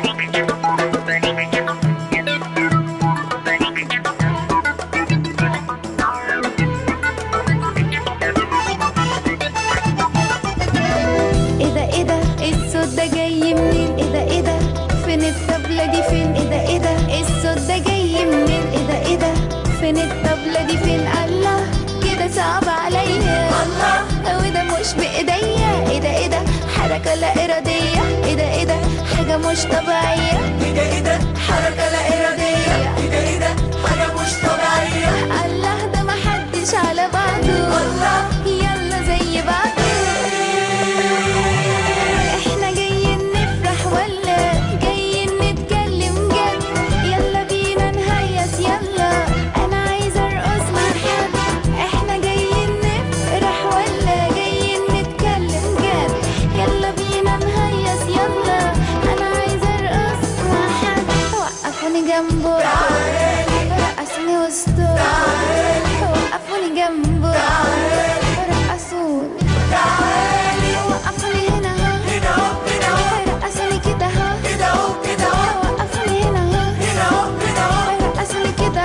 ايه ده الصوت ده جاي منين؟ ايه ده فين الطبلة دي فين؟ ايه ده الصوت ده جاي منين؟ ايه ده فين الطبلة دي فين؟ الله كده صعب عليا، الله وده مش بايديا. ايه ده حركة لا ارادية. ايه ده حاجة مش طبيعية. ايه ده حركة لا ارادية. ايه ده حاجة مش طبيعية. الله ده محدش على بعضه، الله يلا زي بعضه. احنا جايين نفرح ولا جايين نتكلم جد؟ يلا بينا نهيص يلا، انا عايزة ارقص مع حد. احنا جايين نفرح ولا جايين نتكلم جد؟ يلا بينا نهيص يلا، انا عايزة ارقص مع حد. وقفوني جنبه رقصني وسطه، وقفوني جنبه رقصوني، وقفوني هنا رقصوني كده وقفوني هنا رقصوني كده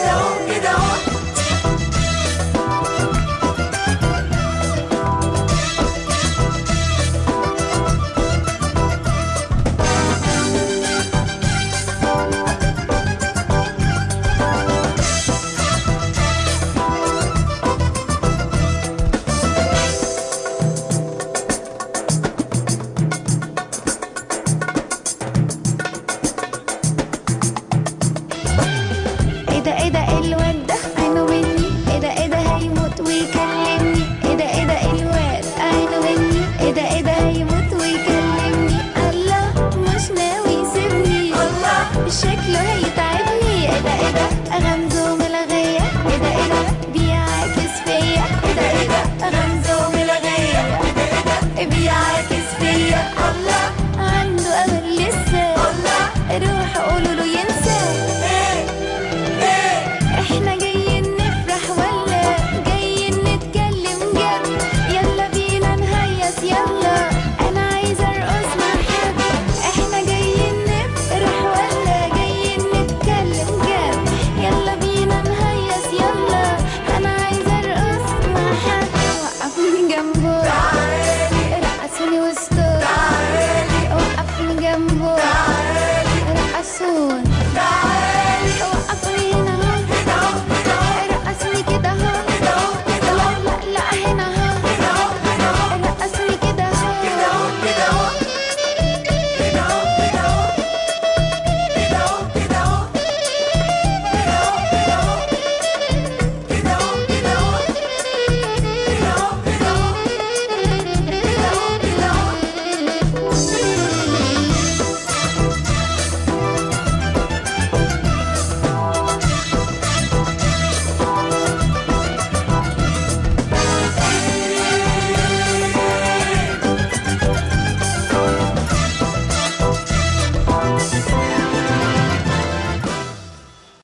ايه ده الواد ده عينه مني. ايه ده هيموت ويكلمني. ايه ده الواد عينه مني. ايه ده هيموت ويكلمني. الله مش ناوي يسيبني، الله شكله هي